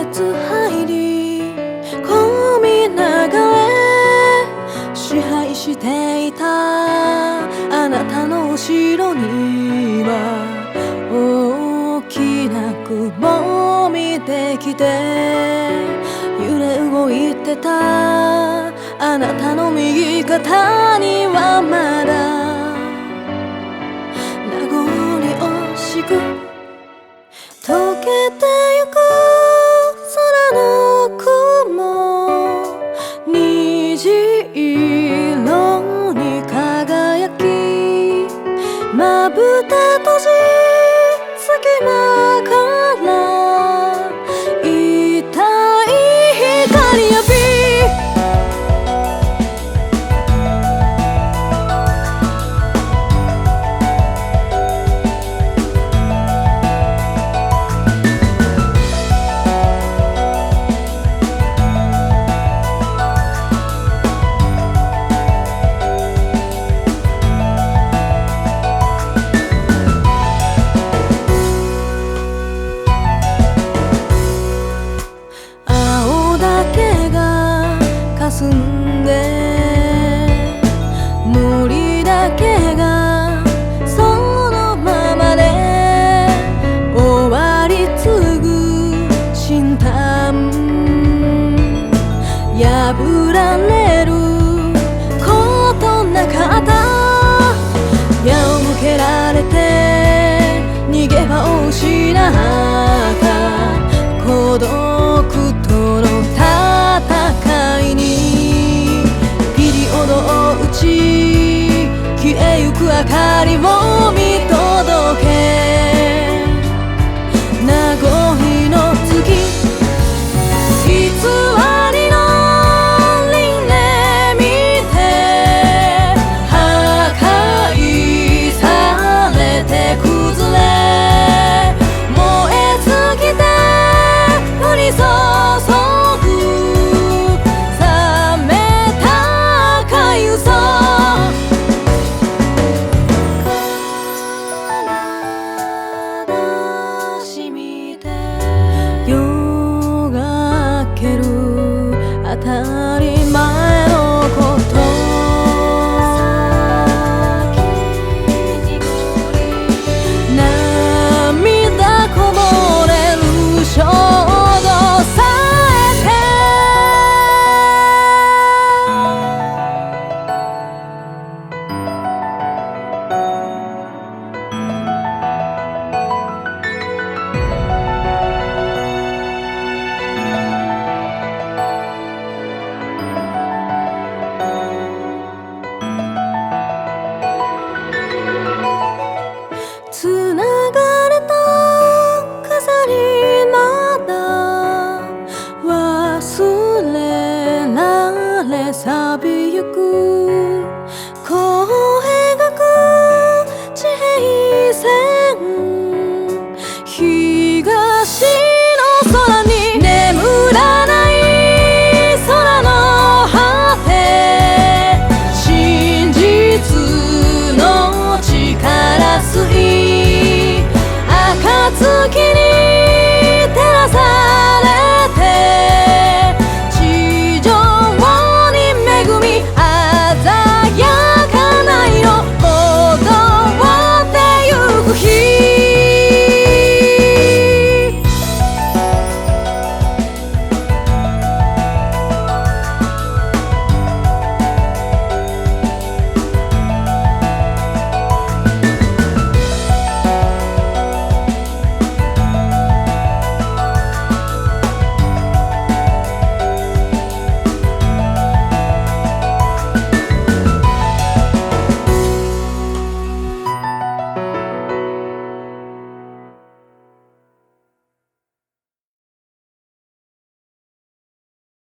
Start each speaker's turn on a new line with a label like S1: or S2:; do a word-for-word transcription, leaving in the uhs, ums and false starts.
S1: つ入り込みながら支配していたあなたの後ろには大きな雲見てきて揺れ動いてたあなたの右肩にはまだ名残惜しく溶けてゆく空の雲虹色に輝きまぶた閉じ隙間から痛い光浴び霞んで森だけがそのままで終わり継ぐ心短破られることなかった矢を向けられて逃げ場を失った孤独との戦いにピリオドを打ち消えゆく明かりを見届け名残の月偽りの輪廻見て破壊されて崩れ燃え尽きて降り注ぐ冷めた赤い嘘体染みて夜が明けるあたり